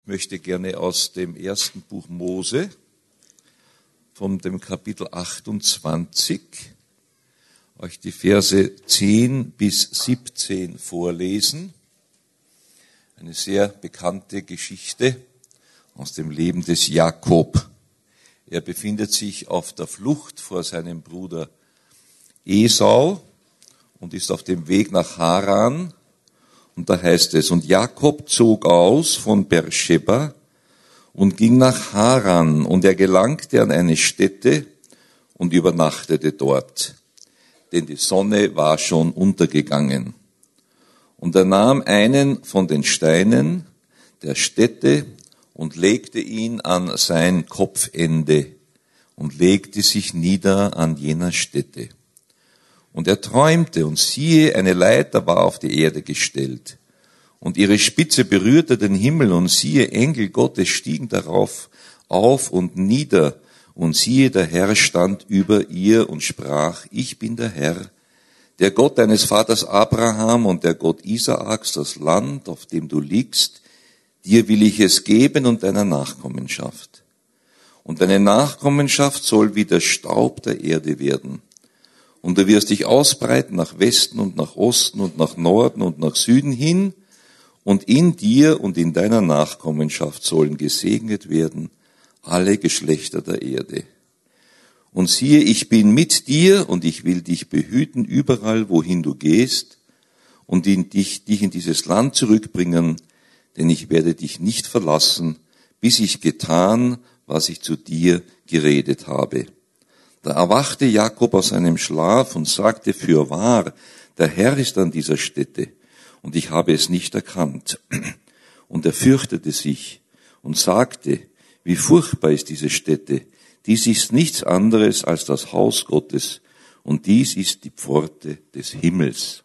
Ich möchte gerne aus dem ersten Buch Mose, von dem Kapitel 28, euch die Verse 10 bis 17 vorlesen. Eine sehr bekannte Geschichte aus dem Leben des Jakob. Er befindet sich auf der Flucht vor seinem Bruder Esau und ist auf dem Weg nach Haran. Und da heißt es, und Jakob zog aus von Beersheba und ging nach Haran, und er gelangte an eine Stätte und übernachtete dort, denn die Sonne war schon untergegangen. Und er nahm einen von den Steinen der Stätte und legte ihn an sein Kopfende und legte sich nieder an jener Stätte. Und er träumte, und siehe, eine Leiter war auf die Erde gestellt. Und ihre Spitze berührte den Himmel, und siehe, Engel Gottes stiegen darauf auf und nieder. Und siehe, der Herr stand über ihr und sprach, ich bin der Herr, der Gott deines Vaters Abraham und der Gott Isaaks, das Land, auf dem du liegst, dir will ich es geben und deiner Nachkommenschaft. Und deine Nachkommenschaft soll wie der Staub der Erde werden. Und du wirst dich ausbreiten nach Westen und nach Osten und nach Norden und nach Süden hin, und in dir und in deiner Nachkommenschaft sollen gesegnet werden alle Geschlechter der Erde. Und siehe, ich bin mit dir, und ich will dich behüten überall, wohin du gehst, und dich in dieses Land zurückbringen, denn ich werde dich nicht verlassen, bis ich getan, was ich zu dir geredet habe. Da erwachte Jakob aus seinem Schlaf und sagte, fürwahr, der Herr ist an dieser Stätte, und ich habe es nicht erkannt. Und er fürchtete sich und sagte, wie furchtbar ist diese Stätte. Dies ist nichts anderes als das Haus Gottes, und dies ist die Pforte des Himmels.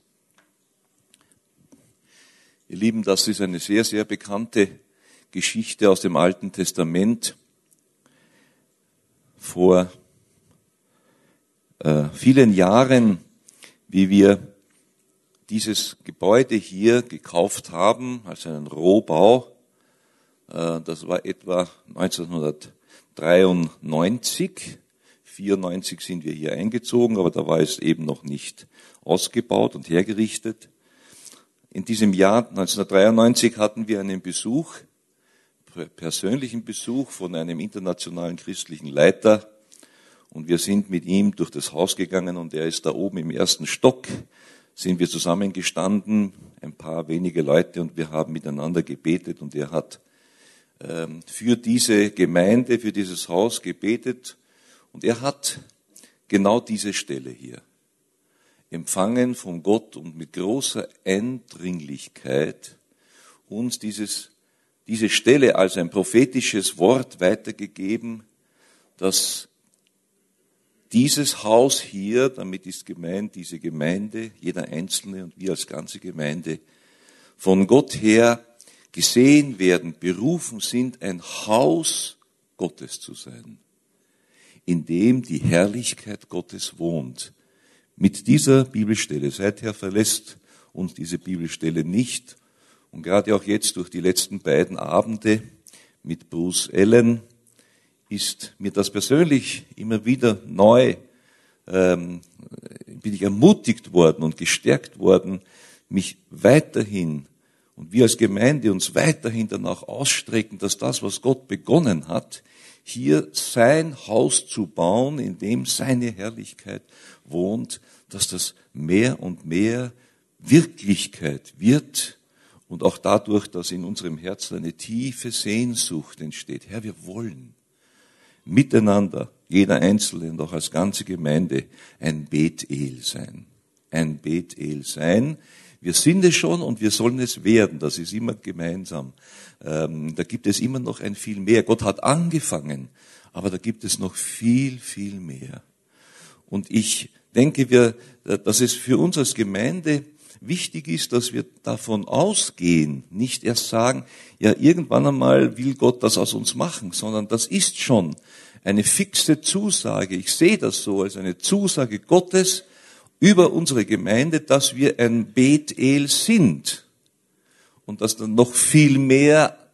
Ihr Lieben, das ist eine sehr, sehr bekannte Geschichte aus dem Alten Testament. Vor vielen Jahren, wie wir dieses Gebäude hier gekauft haben, als einen Rohbau, das war etwa 1993, 94 sind wir hier eingezogen, aber da war es eben noch nicht ausgebaut und hergerichtet. In diesem Jahr 1993 hatten wir einen Besuch, persönlichen Besuch von einem internationalen christlichen Leiter, und wir sind mit ihm durch das Haus gegangen, und er ist da oben im ersten Stock, sind wir zusammengestanden, ein paar wenige Leute, und wir haben miteinander gebetet, und er hat für diese Gemeinde, für dieses Haus gebetet, und er hat genau diese Stelle hier empfangen von Gott und mit großer Eindringlichkeit uns diese Stelle als ein prophetisches Wort weitergegeben, dass dieses Haus hier, damit ist gemeint diese Gemeinde, jeder Einzelne und wir als ganze Gemeinde, von Gott her gesehen werden, berufen sind, ein Haus Gottes zu sein, in dem die Herrlichkeit Gottes wohnt. Mit dieser Bibelstelle, seither verlässt uns diese Bibelstelle nicht, und gerade auch jetzt durch die letzten beiden Abende mit Bruce Allen ist mir das persönlich immer wieder neu, bin ich ermutigt worden und gestärkt worden, mich weiterhin und wir als Gemeinde uns weiterhin danach ausstrecken, dass das, was Gott begonnen hat, hier sein Haus zu bauen, in dem seine Herrlichkeit wohnt, dass das mehr und mehr Wirklichkeit wird und auch dadurch, dass in unserem Herzen eine tiefe Sehnsucht entsteht. Herr, wir wollen miteinander, jeder Einzelne und auch als ganze Gemeinde, ein Bethel sein. Ein Bethel sein. Wir sind es schon und wir sollen es werden. Das ist immer gemeinsam. Da gibt es immer noch ein viel mehr. Gott hat angefangen, aber da gibt es noch viel, viel mehr. Und ich denke, dass es für uns als Gemeinde wichtig ist, dass wir davon ausgehen, nicht erst sagen, ja, irgendwann einmal will Gott das aus uns machen, sondern das ist schon eine fixe Zusage. Ich sehe das so als eine Zusage Gottes über unsere Gemeinde, dass wir ein Bethel sind und dass dann noch viel mehr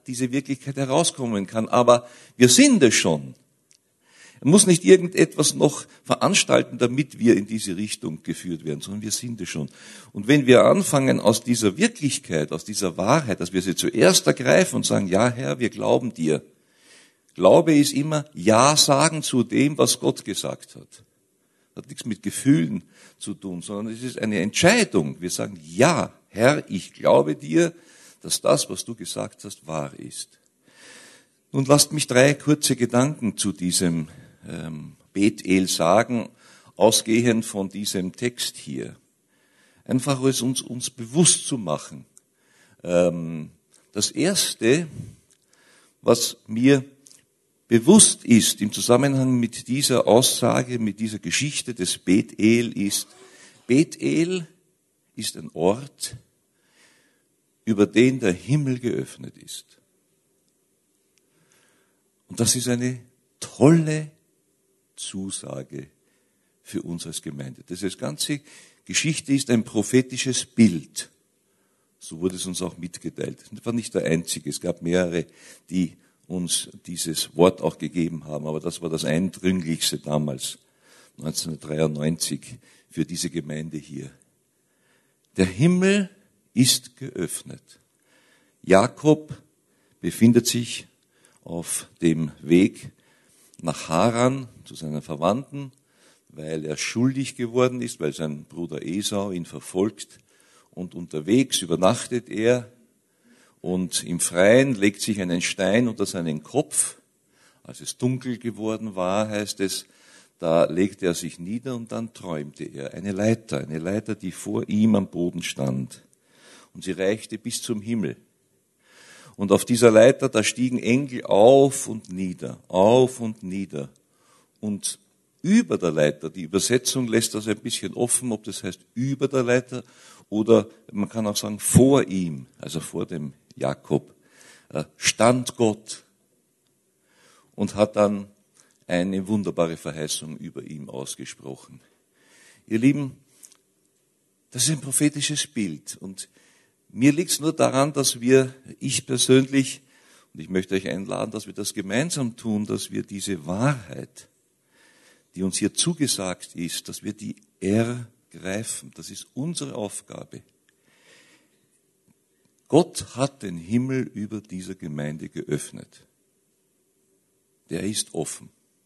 diese Wirklichkeit herauskommen kann. Aber wir sind es schon. Er muss nicht irgendetwas noch veranstalten, damit wir in diese Richtung geführt werden, sondern wir sind es schon. Und wenn wir anfangen, aus dieser Wirklichkeit, aus dieser Wahrheit, dass wir sie zuerst ergreifen und sagen, ja Herr, wir glauben dir. Glaube ist immer Ja sagen zu dem, was Gott gesagt hat. Hat nichts mit Gefühlen zu tun, sondern es ist eine Entscheidung. Wir sagen, ja, Herr, ich glaube dir, dass das, was du gesagt hast, wahr ist. Nun lasst mich 3 kurze Gedanken zu diesem Bethel sagen, ausgehend von diesem Text hier. Einfach es uns bewusst zu machen. Das Erste, was mir bewusst ist im Zusammenhang mit dieser Aussage, mit dieser Geschichte des Bethel ist ein Ort, über den der Himmel geöffnet ist. Und das ist eine tolle Zusage für uns als Gemeinde. Das ganze Geschichte ist ein prophetisches Bild. So wurde es uns auch mitgeteilt. Das war nicht der einzige. Es gab mehrere, die uns dieses Wort auch gegeben haben. Aber das war das Eindringlichste damals, 1993, für diese Gemeinde hier. Der Himmel ist geöffnet. Jakob befindet sich auf dem Weg nach Haran zu seinen Verwandten, weil er schuldig geworden ist, weil sein Bruder Esau ihn verfolgt. Und unterwegs übernachtet er und im Freien legt sich einen Stein unter seinen Kopf. Als es dunkel geworden war, heißt es, da legte er sich nieder und dann träumte er. Eine Leiter, die vor ihm am Boden stand. Und sie reichte bis zum Himmel. Und auf dieser Leiter, da stiegen Engel auf und nieder. Und über der Leiter, die Übersetzung lässt das ein bisschen offen, ob das heißt über der Leiter oder man kann auch sagen vor ihm, also vor dem Jakob, stand Gott und hat dann eine wunderbare Verheißung über ihm ausgesprochen. Ihr Lieben, das ist ein prophetisches Bild und mir liegt es nur daran, dass ich persönlich, und ich möchte euch einladen, dass wir das gemeinsam tun, dass wir diese Wahrheit, die uns hier zugesagt ist, dass wir die ergreifen. Das ist unsere Aufgabe. Gott hat den Himmel über dieser Gemeinde geöffnet. Der ist offen.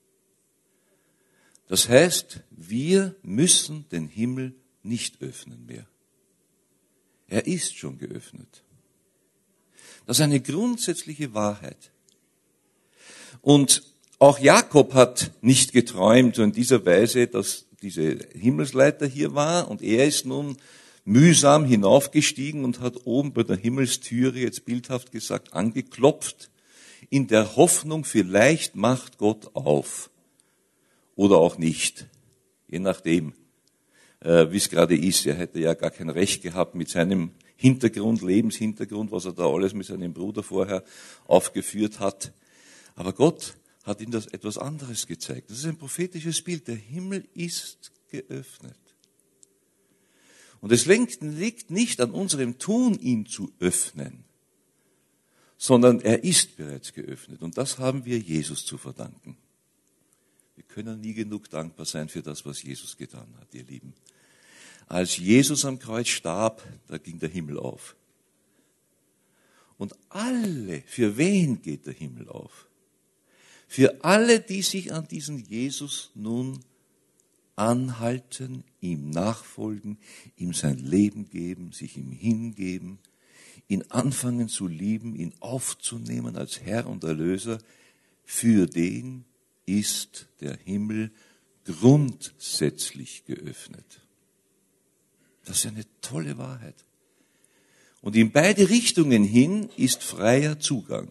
Das heißt, wir müssen den Himmel nicht öffnen mehr. Er ist schon geöffnet. Das ist eine grundsätzliche Wahrheit. Und auch Jakob hat nicht geträumt, so in dieser Weise, dass diese Himmelsleiter hier war und er ist nun mühsam hinaufgestiegen und hat oben bei der Himmelstüre, jetzt bildhaft gesagt, angeklopft, in der Hoffnung, vielleicht macht Gott auf. Oder auch nicht, je nachdem, wie es gerade ist. Er hätte ja gar kein Recht gehabt mit seinem Hintergrund, Lebenshintergrund, was er da alles mit seinem Bruder vorher aufgeführt hat. Aber Gott hat ihm das etwas anderes gezeigt. Das ist ein prophetisches Bild. Der Himmel ist geöffnet. Und es liegt nicht an unserem Tun, ihn zu öffnen, sondern er ist bereits geöffnet. Und das haben wir Jesus zu verdanken. Wir können nie genug dankbar sein für das, was Jesus getan hat, ihr Lieben. Als Jesus am Kreuz starb, da ging der Himmel auf. Und für wen geht der Himmel auf? Für alle, die sich an diesen Jesus nun anhalten, ihm nachfolgen, ihm sein Leben geben, sich ihm hingeben, ihn anfangen zu lieben, ihn aufzunehmen als Herr und Erlöser, für den ist der Himmel grundsätzlich geöffnet. Das ist eine tolle Wahrheit. Und in beide Richtungen hin ist freier Zugang.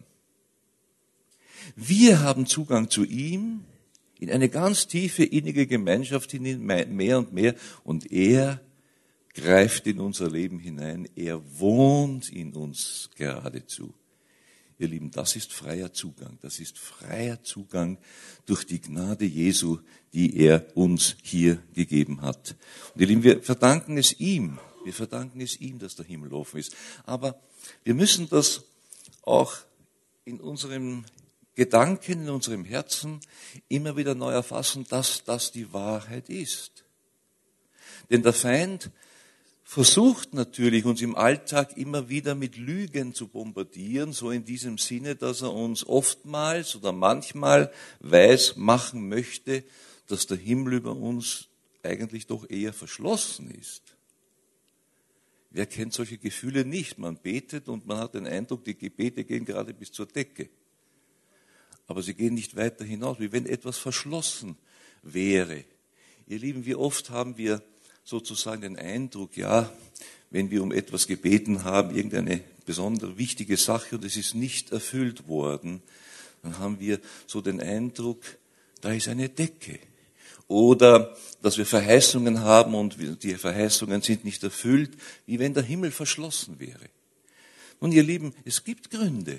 Wir haben Zugang zu ihm in eine ganz tiefe, innige Gemeinschaft hinein, mehr und mehr. Und er greift in unser Leben hinein. Er wohnt in uns geradezu. Ihr Lieben, das ist freier Zugang. Das ist freier Zugang durch die Gnade Jesu, die er uns hier gegeben hat. Und ihr Lieben, wir verdanken es ihm. Dass der Himmel offen ist. Aber wir müssen das auch in unserem Gedanken, in unserem Herzen immer wieder neu erfassen, dass das die Wahrheit ist. Denn der Feind versucht natürlich, uns im Alltag immer wieder mit Lügen zu bombardieren, so in diesem Sinne, dass er uns oftmals oder manchmal weiß machen möchte, dass der Himmel über uns eigentlich doch eher verschlossen ist. Wer kennt solche Gefühle nicht? Man betet und man hat den Eindruck, die Gebete gehen gerade bis zur Decke. Aber sie gehen nicht weiter hinaus, wie wenn etwas verschlossen wäre. Ihr Lieben, wie oft haben wir sozusagen den Eindruck, ja, wenn wir um etwas gebeten haben, irgendeine besonders wichtige Sache und es ist nicht erfüllt worden, dann haben wir so den Eindruck, da ist eine Decke. Oder dass wir Verheißungen haben und die Verheißungen sind nicht erfüllt, wie wenn der Himmel verschlossen wäre. Nun, ihr Lieben, es gibt Gründe,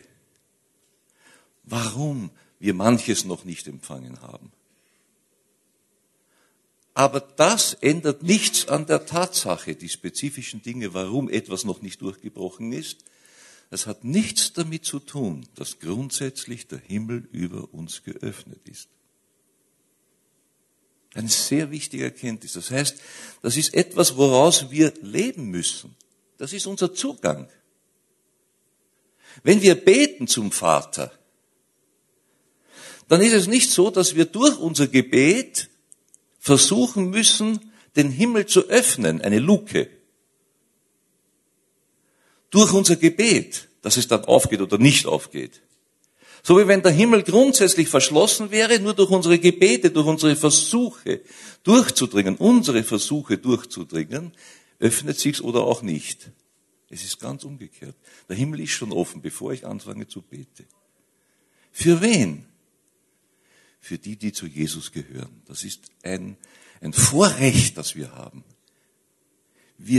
warum wir manches noch nicht empfangen haben. Aber das ändert nichts an der Tatsache, die spezifischen Dinge, warum etwas noch nicht durchgebrochen ist. Es hat nichts damit zu tun, dass grundsätzlich der Himmel über uns geöffnet ist. Eine sehr wichtige Erkenntnis. Das heißt, das ist etwas, woraus wir leben müssen. Das ist unser Zugang. Wenn wir beten zum Vater, dann ist es nicht so, dass wir durch unser Gebet versuchen müssen, den Himmel zu öffnen, eine Luke. Durch unser Gebet, dass es dann aufgeht oder nicht aufgeht. So wie wenn der Himmel grundsätzlich verschlossen wäre, nur durch unsere Gebete, durch unsere Versuche durchzudringen, öffnet sich's oder auch nicht. Es ist ganz umgekehrt. Der Himmel ist schon offen, bevor ich anfange zu beten. Für wen? Für die, die zu Jesus gehören. Das ist ein Vorrecht, das wir haben. Wir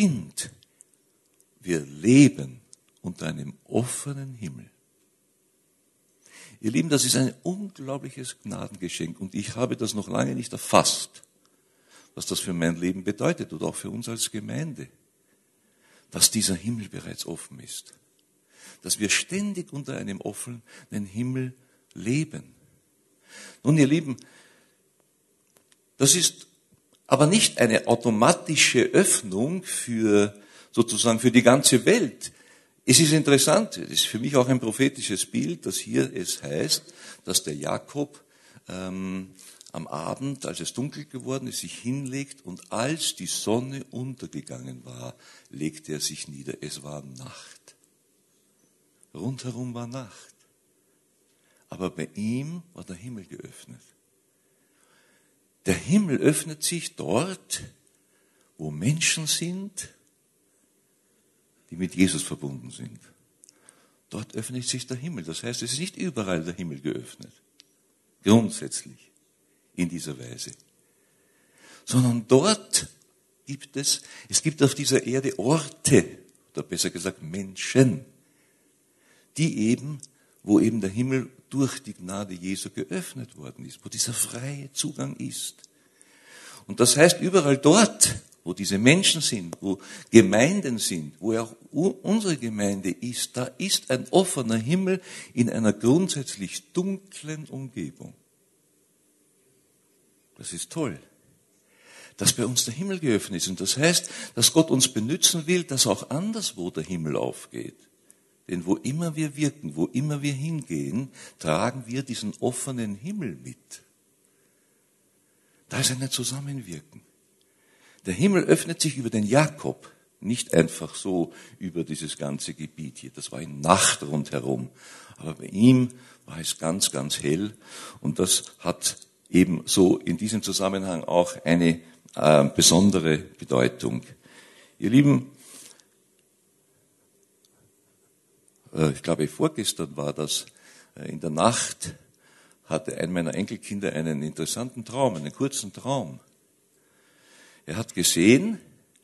leben unter einem offenen Himmel. Ihr Lieben, das ist ein unglaubliches Gnadengeschenk und ich habe das noch lange nicht erfasst, was das für mein Leben bedeutet oder auch für uns als Gemeinde, dass dieser Himmel bereits offen ist, dass wir ständig unter einem offenen Himmel leben. Nun, ihr Lieben, das ist aber nicht eine automatische Öffnung sozusagen für die ganze Welt. Es ist interessant, es ist für mich auch ein prophetisches Bild, dass hier es heißt, dass der Jakob am Abend, als es dunkel geworden ist, sich hinlegt und als die Sonne untergegangen war, legte er sich nieder. Es war Nacht. Rundherum war Nacht. Aber bei ihm war der Himmel geöffnet. Der Himmel öffnet sich dort, wo Menschen sind, die mit Jesus verbunden sind. Dort öffnet sich der Himmel. Das heißt, es ist nicht überall der Himmel geöffnet. Grundsätzlich. In dieser Weise. Sondern dort gibt es auf dieser Erde Orte, oder besser gesagt Menschen, wo eben der Himmel durch die Gnade Jesu geöffnet worden ist, wo dieser freie Zugang ist. Und das heißt, überall dort, wo diese Menschen sind, wo Gemeinden sind, wo auch unsere Gemeinde ist, da ist ein offener Himmel in einer grundsätzlich dunklen Umgebung. Das ist toll, dass bei uns der Himmel geöffnet ist. Und das heißt, dass Gott uns benützen will, dass auch anderswo der Himmel aufgeht. Denn wo immer wir wirken, wo immer wir hingehen, tragen wir diesen offenen Himmel mit. Da ist ein Zusammenwirken. Der Himmel öffnet sich über den Jakob, nicht einfach so über dieses ganze Gebiet hier. Das war in Nacht rundherum. Aber bei ihm war es ganz, ganz hell. Und das hat eben so in diesem Zusammenhang auch eine besondere Bedeutung. Ihr Lieben, ich glaube vorgestern war das, in der Nacht hatte ein meiner Enkelkinder einen interessanten Traum, einen kurzen Traum. Er hat gesehen,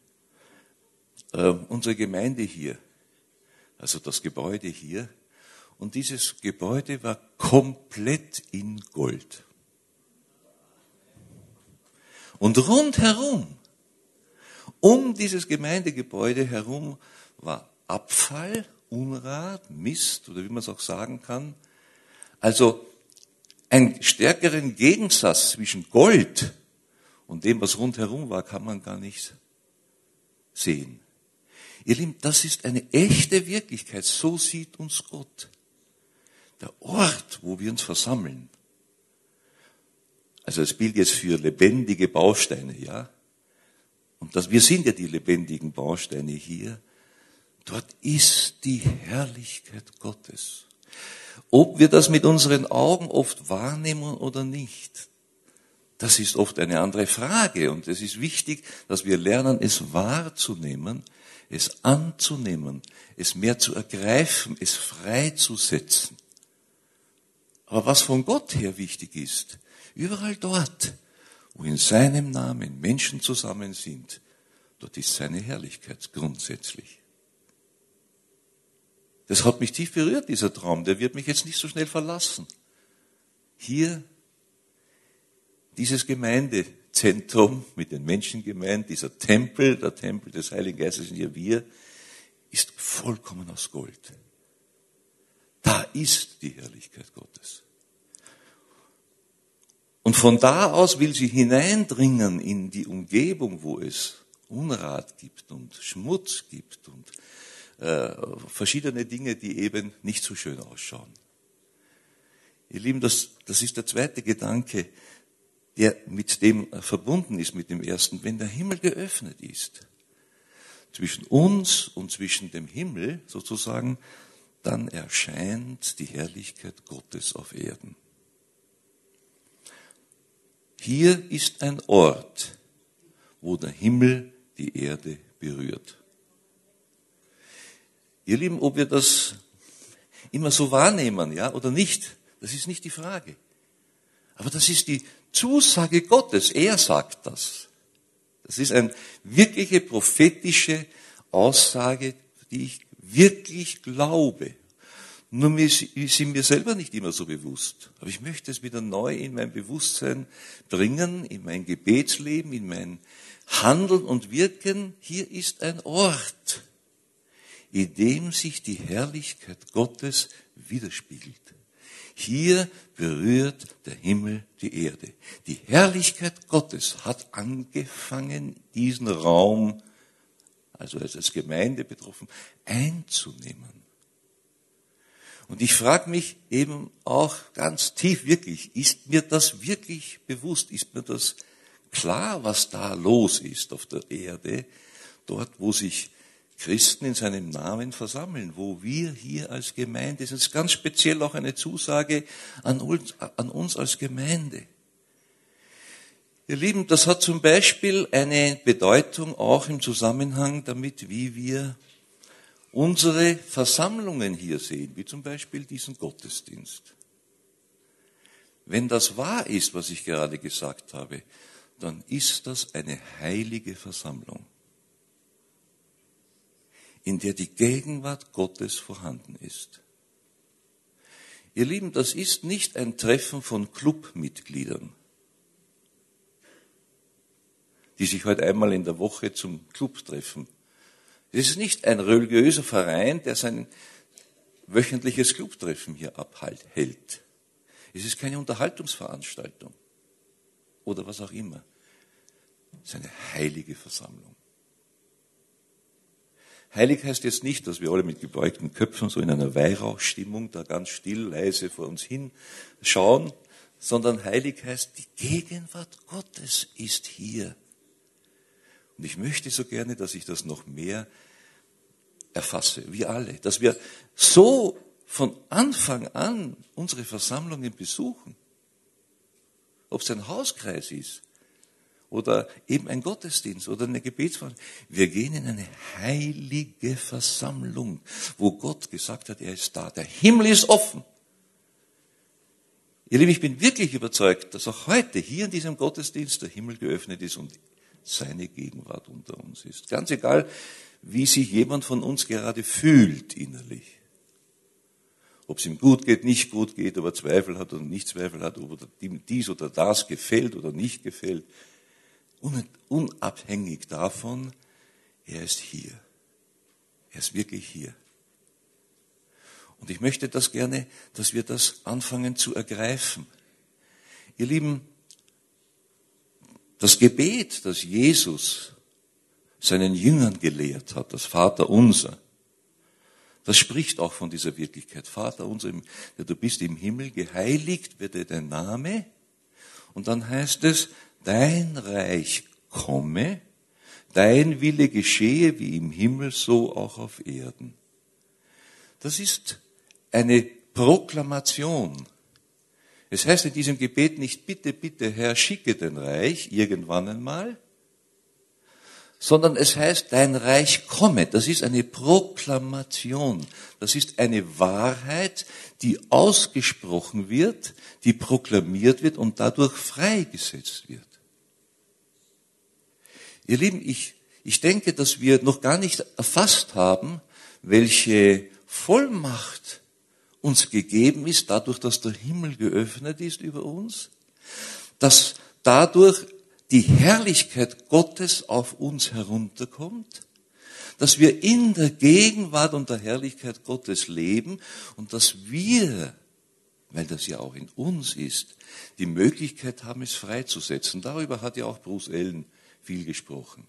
unsere Gemeinde hier, also das Gebäude hier, und dieses Gebäude war komplett in Gold. Und rundherum, um dieses Gemeindegebäude herum, war Abfall Unrat, Mist oder wie man es auch sagen kann. Also einen stärkeren Gegensatz zwischen Gold und dem, was rundherum war, kann man gar nicht sehen. Ihr Lieben, das ist eine echte Wirklichkeit. So sieht uns Gott. Der Ort, wo wir uns versammeln. Also das Bild jetzt für lebendige Bausteine, ja. Und wir sind ja die lebendigen Bausteine hier. Dort ist die Herrlichkeit Gottes. Ob wir das mit unseren Augen oft wahrnehmen oder nicht, das ist oft eine andere Frage. Und es ist wichtig, dass wir lernen, es wahrzunehmen, es anzunehmen, es mehr zu ergreifen, es freizusetzen. Aber was von Gott her wichtig ist, überall dort, wo in seinem Namen Menschen zusammen sind, dort ist seine Herrlichkeit grundsätzlich. Das hat mich tief berührt, dieser Traum. Der wird mich jetzt nicht so schnell verlassen. Hier, dieses Gemeindezentrum mit den Menschen gemeint, dieser Tempel, der Tempel des Heiligen Geistes sind ja wir, ist vollkommen aus Gold. Da ist die Herrlichkeit Gottes. Und von da aus will sie hineindringen in die Umgebung, wo es Unrat gibt und Schmutz gibt und verschiedene Dinge, die eben nicht so schön ausschauen. Ihr Lieben, das ist der zweite Gedanke, der mit dem verbunden ist, mit dem ersten. Wenn der Himmel geöffnet ist, zwischen uns und zwischen dem Himmel sozusagen, dann erscheint die Herrlichkeit Gottes auf Erden. Hier ist ein Ort, wo der Himmel die Erde berührt. Ihr Lieben, ob wir das immer so wahrnehmen, ja, oder nicht, das ist nicht die Frage. Aber das ist die Zusage Gottes. Er sagt das. Das ist eine wirkliche prophetische Aussage, die ich wirklich glaube. Nur ist sie mir selber nicht immer so bewusst. Aber ich möchte es wieder neu in mein Bewusstsein bringen, in mein Gebetsleben, in mein Handeln und Wirken. Hier ist ein Ort, in dem sich die Herrlichkeit Gottes widerspiegelt. Hier berührt der Himmel die Erde. Die Herrlichkeit Gottes hat angefangen, diesen Raum, also als Gemeinde betroffen, einzunehmen. Und ich frage mich eben auch ganz tief wirklich, ist mir das wirklich bewusst? Ist mir das klar, was da los ist auf der Erde, dort, wo sich Christen in seinem Namen versammeln, wo wir hier als Gemeinde, das ist ganz speziell auch eine Zusage an uns als Gemeinde. Ihr Lieben, das hat zum Beispiel eine Bedeutung auch im Zusammenhang damit, wie wir unsere Versammlungen hier sehen, wie zum Beispiel diesen Gottesdienst. Wenn das wahr ist, was ich gerade gesagt habe, dann ist das eine heilige Versammlung, in der die Gegenwart Gottes vorhanden ist. Ihr Lieben, das ist nicht ein Treffen von Clubmitgliedern, die sich heute einmal in der Woche zum Club treffen. Es ist nicht ein religiöser Verein, der sein wöchentliches Clubtreffen hier abhält. Es ist keine Unterhaltungsveranstaltung oder was auch immer. Es ist eine heilige Versammlung. Heilig heißt jetzt nicht, dass wir alle mit gebeugten Köpfen so in einer Weihrauchstimmung da ganz still, leise vor uns hin schauen, sondern heilig heißt, die Gegenwart Gottes ist hier. Und ich möchte so gerne, dass ich das noch mehr erfasse, wir alle, dass wir so von Anfang an unsere Versammlungen besuchen. Ob es ein Hauskreis ist oder eben ein Gottesdienst oder eine Gebetsveranstaltung. Wir gehen in eine heilige Versammlung, wo Gott gesagt hat, er ist da. Der Himmel ist offen. Ihr Lieben, ich bin wirklich überzeugt, dass auch heute hier in diesem Gottesdienst der Himmel geöffnet ist und seine Gegenwart unter uns ist. Ganz egal, wie sich jemand von uns gerade fühlt innerlich. Ob es ihm gut geht, nicht gut geht, ob er Zweifel hat oder nicht Zweifel hat, ob ihm dies oder das gefällt oder nicht gefällt. Unabhängig davon, er ist hier. Er ist wirklich hier. Und ich möchte das gerne, dass wir das anfangen zu ergreifen. Ihr Lieben, das Gebet, das Jesus seinen Jüngern gelehrt hat, das Vaterunser, das spricht auch von dieser Wirklichkeit. Vater unser, der du bist im Himmel, geheiligt werde dein Name. Und dann heißt es, dein Reich komme, dein Wille geschehe wie im Himmel, so auch auf Erden. Das ist eine Proklamation. Es heißt in diesem Gebet nicht, bitte, bitte, Herr, schicke dein Reich irgendwann einmal, sondern es heißt, dein Reich komme. Das ist eine Proklamation. Das ist eine Wahrheit, die ausgesprochen wird, die proklamiert wird und dadurch freigesetzt wird. Ihr Lieben, ich denke, dass wir noch gar nicht erfasst haben, welche Vollmacht uns gegeben ist, dadurch, dass der Himmel geöffnet ist über uns, dass dadurch die Herrlichkeit Gottes auf uns herunterkommt, dass wir in der Gegenwart und der Herrlichkeit Gottes leben und dass wir, weil das ja auch in uns ist, die Möglichkeit haben, es freizusetzen. Darüber hat ja auch Bruce Ellen viel gesprochen.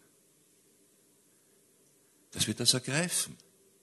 Dass wir das ergreifen.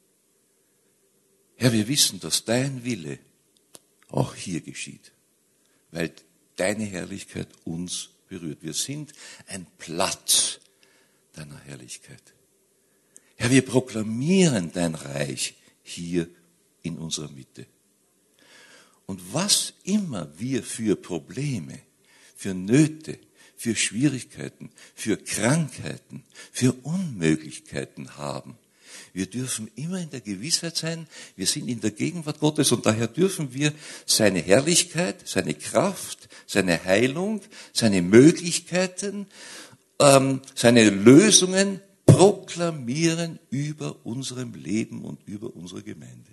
Herr, wir wissen, dass dein Wille auch hier geschieht, weil deine Herrlichkeit uns berührt. Wir sind ein Platz deiner Herrlichkeit. Herr, wir proklamieren dein Reich hier in unserer Mitte. Und was immer wir für Probleme, für Nöte, für Schwierigkeiten, für Krankheiten, für Unmöglichkeiten haben, wir dürfen immer in der Gewissheit sein, wir sind in der Gegenwart Gottes und daher dürfen wir seine Herrlichkeit, seine Kraft, seine Heilung, seine Möglichkeiten, seine Lösungen proklamieren über unserem Leben und über unsere Gemeinde.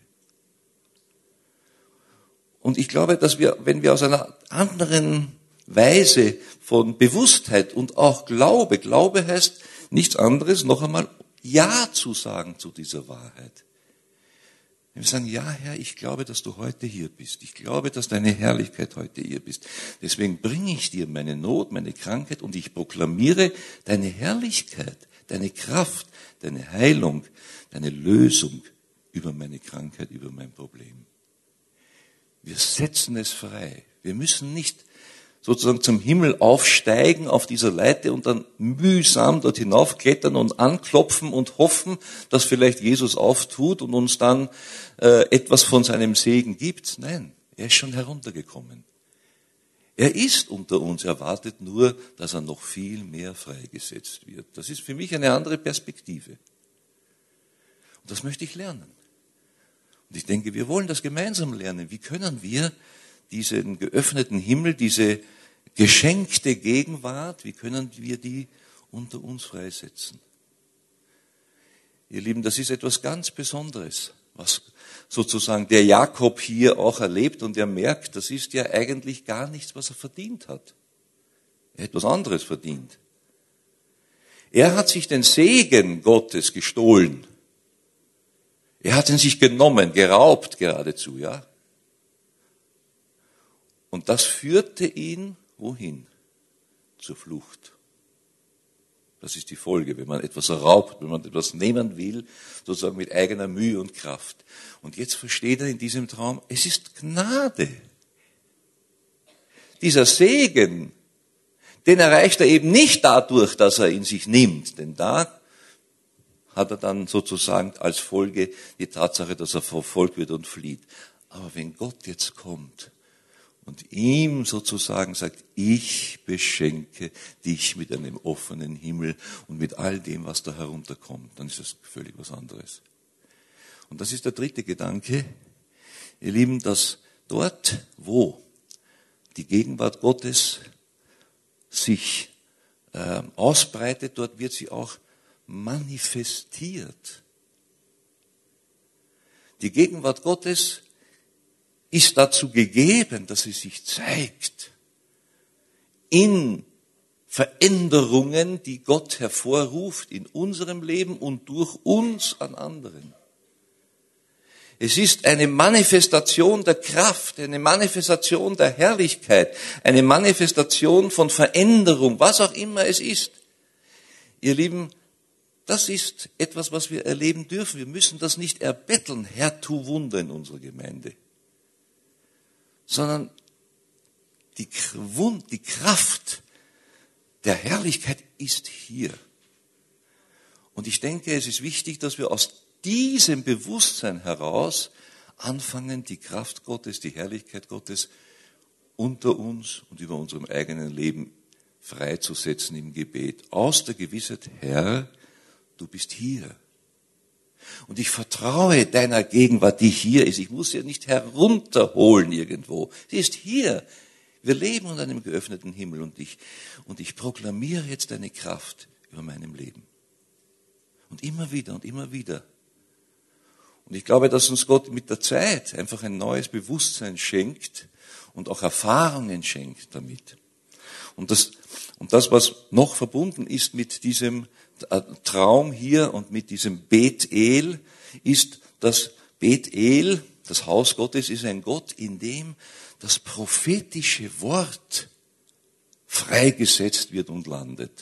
Und ich glaube, dass wir, wenn wir aus einer anderen Weise von Bewusstheit und auch Glaube heißt nichts anderes, noch einmal Ja zu sagen zu dieser Wahrheit. Wenn wir sagen, ja Herr, ich glaube, dass du heute hier bist. Ich glaube, dass deine Herrlichkeit heute hier bist. Deswegen bringe ich dir meine Not, meine Krankheit und ich proklamiere deine Herrlichkeit, deine Kraft, deine Heilung, deine Lösung über meine Krankheit, über mein Problem. Wir setzen es frei. Wir müssen nicht sozusagen zum Himmel aufsteigen auf dieser Leiter und dann mühsam dort hinaufklettern und anklopfen und hoffen, dass vielleicht Jesus auftut und uns dann etwas von seinem Segen gibt. Nein, er ist schon heruntergekommen. Er ist unter uns, er wartet nur, dass er noch viel mehr freigesetzt wird. Das ist für mich eine andere Perspektive. Und das möchte ich lernen. Und ich denke, wir wollen das gemeinsam lernen. Wie können wir diesen geöffneten Himmel, diese geschenkte Gegenwart, wie können wir die unter uns freisetzen? Ihr Lieben, das ist etwas ganz Besonderes, was sozusagen der Jakob hier auch erlebt und er merkt, das ist ja eigentlich gar nichts, was er verdient hat. Er hat etwas anderes verdient. Er hat sich den Segen Gottes gestohlen. Er hat ihn sich genommen, geraubt geradezu, ja. Und das führte ihn wohin? Zur Flucht. Das ist die Folge, wenn man etwas raubt, wenn man etwas nehmen will, sozusagen mit eigener Mühe und Kraft. Und jetzt versteht er in diesem Traum, es ist Gnade. Dieser Segen, den erreicht er eben nicht dadurch, dass er ihn sich nimmt, denn da hat er dann sozusagen als Folge die Tatsache, dass er verfolgt wird und flieht. Aber wenn Gott jetzt kommt und ihm sozusagen sagt, ich beschenke dich mit einem offenen Himmel und mit all dem, was da herunterkommt, dann ist das völlig was anderes. Und das ist der dritte Gedanke, ihr Lieben, dass dort, wo die Gegenwart Gottes sich ausbreitet, dort wird sie auch manifestiert. Die Gegenwart Gottes ist dazu gegeben, dass sie sich zeigt in Veränderungen, die Gott hervorruft in unserem Leben und durch uns an anderen. Es ist eine Manifestation der Kraft, eine Manifestation der Herrlichkeit, eine Manifestation von Veränderung, was auch immer es ist. Ihr Lieben, das ist etwas, was wir erleben dürfen. Wir müssen das nicht erbetteln, Herr, tu Wunder in unserer Gemeinde. Sondern die Kraft der Herrlichkeit ist hier. Und ich denke, es ist wichtig, dass wir aus diesem Bewusstsein heraus anfangen, die Kraft Gottes, die Herrlichkeit Gottes unter uns und über unserem eigenen Leben freizusetzen im Gebet. Aus der Gewissheit, Herr, du bist hier. Und ich vertraue deiner Gegenwart, die hier ist. Ich muss sie nicht herunterholen irgendwo. Sie ist hier. Wir leben unter einem geöffneten Himmel und ich proklamiere jetzt deine Kraft über meinem Leben. Und immer wieder und immer wieder. Und ich glaube, dass uns Gott mit der Zeit einfach ein neues Bewusstsein schenkt und auch Erfahrungen schenkt damit. Und das, was noch verbunden ist mit diesem Traum hier und mit diesem Bethel, ist, dass Bethel, das Haus Gottes, ist ein Gott, in dem das prophetische Wort freigesetzt wird und landet.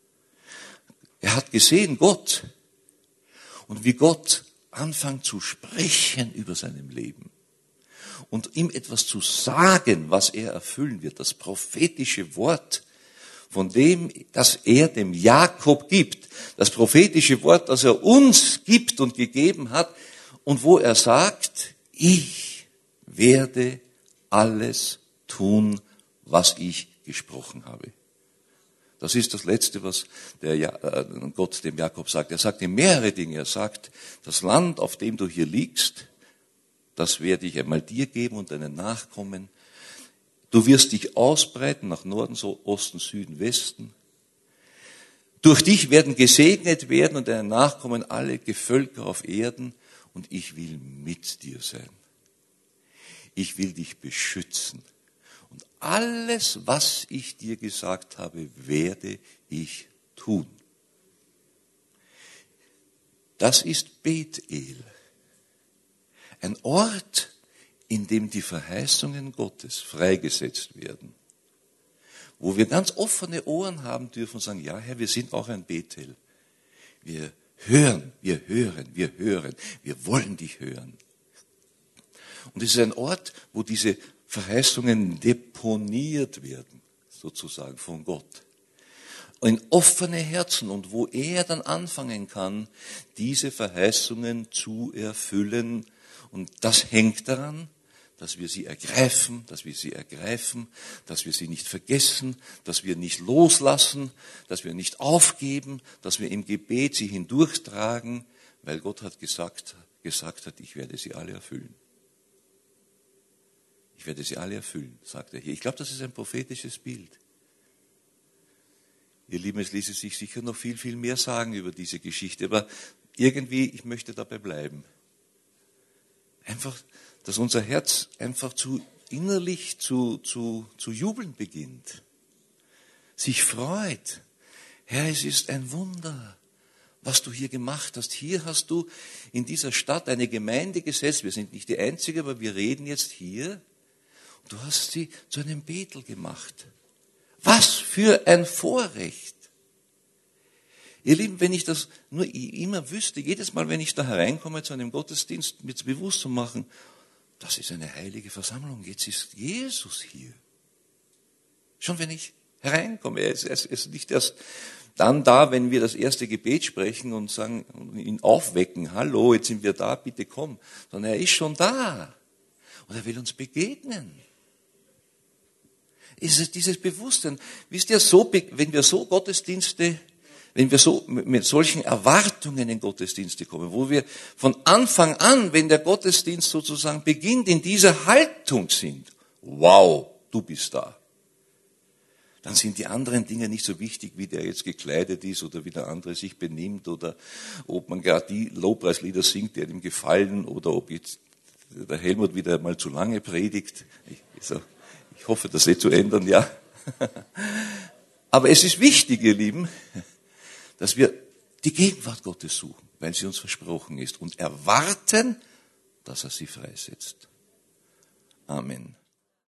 Er hat gesehen, Gott, und wie Gott anfängt zu sprechen über seinem Leben und ihm etwas zu sagen, was er erfüllen wird, das prophetische Wort, von dem, das er dem Jakob gibt, das prophetische Wort, das er uns gibt und gegeben hat und wo er sagt, ich werde alles tun, was ich gesprochen habe. Das ist das Letzte, was Gott dem Jakob sagt. Er sagt ihm mehrere Dinge. Er sagt, das Land, auf dem du hier liegst, das werde ich einmal dir geben und deinen Nachkommen. Du wirst dich ausbreiten nach Norden, so Osten, Süden, Westen. Durch dich werden gesegnet werden und deine Nachkommen alle Gevölker auf Erden und ich will mit dir sein. Ich will dich beschützen. Und alles, was ich dir gesagt habe, werde ich tun. Das ist Bethel. Ein Ort, in dem die Verheißungen Gottes freigesetzt werden. Wo wir ganz offene Ohren haben dürfen und sagen, ja Herr, wir sind auch ein Bethel. Wir hören, wir wollen dich hören. Und es ist ein Ort, wo diese Verheißungen deponiert werden, sozusagen von Gott. In offene Herzen und wo er dann anfangen kann, diese Verheißungen zu erfüllen. Und das hängt daran, dass wir sie ergreifen, dass wir sie nicht vergessen, dass wir nicht loslassen, dass wir nicht aufgeben, dass wir im Gebet sie hindurchtragen, weil Gott hat gesagt hat, ich werde sie alle erfüllen. Ich werde sie alle erfüllen, sagt er hier. Ich glaube, das ist ein prophetisches Bild. Ihr Lieben, es ließe sich sicher noch viel, viel mehr sagen über diese Geschichte, aber irgendwie, ich möchte dabei bleiben. Einfach, dass unser Herz einfach innerlich zu jubeln beginnt. Sich freut. Herr, es ist ein Wunder, was du hier gemacht hast. Hier hast du in dieser Stadt eine Gemeinde gesetzt. Wir sind nicht die Einzige, aber wir reden jetzt hier. Du hast sie zu einem Bethel gemacht. Was für ein Vorrecht. Ihr Lieben, wenn ich das nur immer wüsste, jedes Mal, wenn ich da hereinkomme zu einem Gottesdienst, mir bewusst zu machen, das ist eine heilige Versammlung, jetzt ist Jesus hier. Schon wenn ich hereinkomme, er ist nicht erst dann da, wenn wir das erste Gebet sprechen und sagen, ihn aufwecken, hallo, jetzt sind wir da, bitte komm, sondern er ist schon da und er will uns begegnen. Ist es dieses Bewusstsein, wisst ihr, wenn wir so mit solchen Erwartungen in Gottesdienste kommen, wo wir von Anfang an, wenn der Gottesdienst sozusagen beginnt, in dieser Haltung sind, wow, du bist da, dann sind die anderen Dinge nicht so wichtig, wie der jetzt gekleidet ist oder wie der andere sich benimmt oder ob man gerade die Lobpreislieder singt, die einem gefallen oder ob jetzt der Helmut wieder mal zu lange predigt. Ich hoffe, das zu ändern, ja. Aber es ist wichtig, ihr Lieben, dass wir die Gegenwart Gottes suchen, weil sie uns versprochen ist und erwarten, dass er sie freisetzt. Amen.